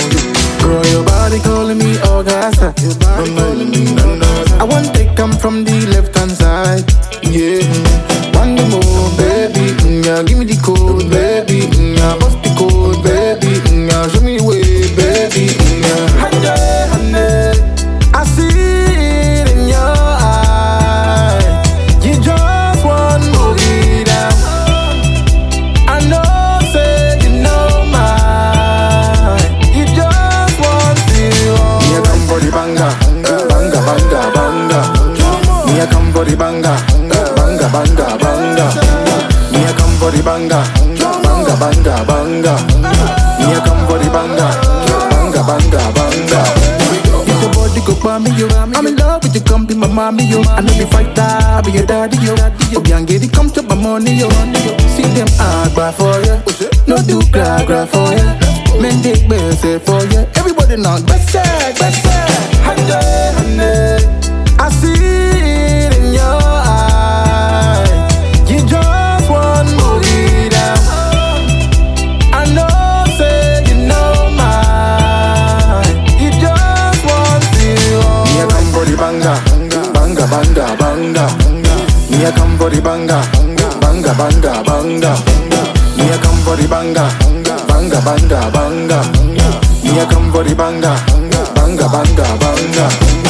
Girl, your body calling me Augusta. I want to come from the left hand side. Yeah. One more, baby. Yeah, give me the code, baby. Yeah, bust the code, baby. Yeah, show me the way, baby. Yeah. I see it in your eye. You just want to move it down. I know, say you know mine. You just want to. Me a come for the banga, banga, banga, banga. Me a come for the banga, banga, banga, banga. Me a come for the banga, banga, banga, banga. Me a come for the banga, banga, banga, banga. If your body go by me, yo, I'm in love with you, come be my mommy, yo. I know the fighter, be your daddy, yo. Obiangeri come to my money, yo. See them agba for ya, no do gra for ya. Men dig bese for ya. Everybody now, bese. I see it in your eye. You just want to move it down. I know, say you know mine. You just want to. Me a come for the banga, banga, banga, banga. Me a come for the banga, banga, banga, banga. Me a come for the banga, banga, banga, banga. Me a come for the banga, banga, banga, banga.